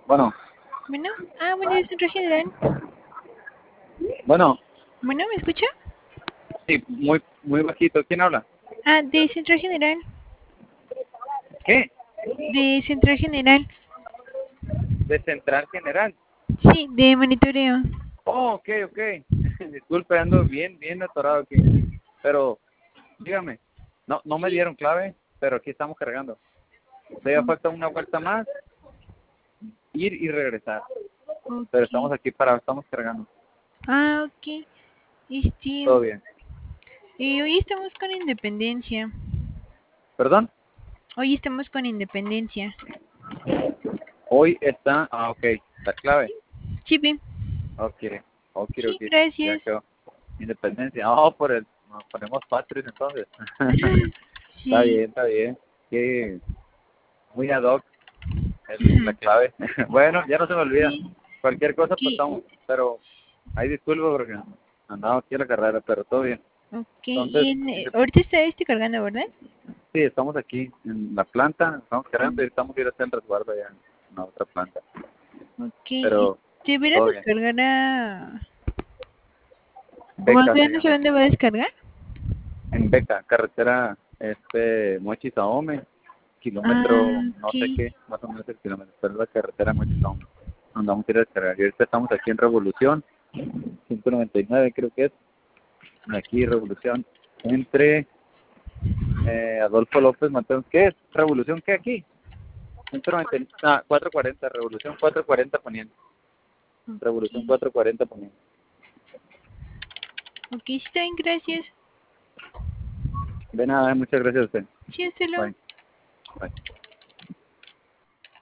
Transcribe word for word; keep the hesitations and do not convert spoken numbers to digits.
Bueno, Bueno, ah, bueno, es Centro General. bueno, Bueno, ¿me escucha? sí, muy, muy bajito. ¿Quién habla? Ah, de Centro General. ¿Qué? De Centro General. De Central General. Sí, de monitoreo. Oh, ok, ok. Disculpe, ando bien, bien atorado aquí. Pero, dígame, no, no me Sí. dieron clave, pero aquí estamos cargando. Todavía falta una vuelta más, ir y regresar. Pero Ok. estamos aquí para, estamos cargando. Ah, ok. Este, Todo bien. eh, hoy estamos con Independencia. ¿Perdón? Hoy estamos con Independencia. Hoy está, ah, ok, la clave. Sí, bien. Ok, ok, Sí, ok, ya gracias. quedó. Independencia. Oh, por el, nos ponemos patrios entonces. Está Sí. bien, está bien. Sí, muy ad hoc el, la clave. Bueno, ya no se me olvida. Sí. Cualquier cosa, pues Ok. estamos, pero ahí disculpo porque andamos aquí en la carrera, pero todo bien. Ok. Entonces, Y en, sí, eh, ahorita está este cargando, ¿verdad? estamos aquí en la planta, estamos cargando Mm, y estamos a ir a hacer el resguardo allá en la otra planta. ok. Pero Este, ¿verá todo bien. descargar a... ¿O más Beca se bien no sé llama. dónde va a descargar? En Beca, carretera este Mochis Ahome, kilómetro, Ah, no sé ok. qué, más o menos el kilómetro, pero es la carretera Mochis Ahome, donde vamos a ir a descargar. Y ahorita estamos aquí en Revolución, ciento noventa y nueve creo que es, aquí Revolución, entre eh, Adolfo López Mateos. ¿Qué es? ¿Revolución qué aquí? ciento noventa, ah, cuatrocientos cuarenta, Revolución cuatrocientos cuarenta poniendo. Revolución Ok. cuatrocientos cuarenta poniendo. Ok, está bien, gracias. De nada, muchas gracias a usted. Sí, hasta luego. Bye. Bye.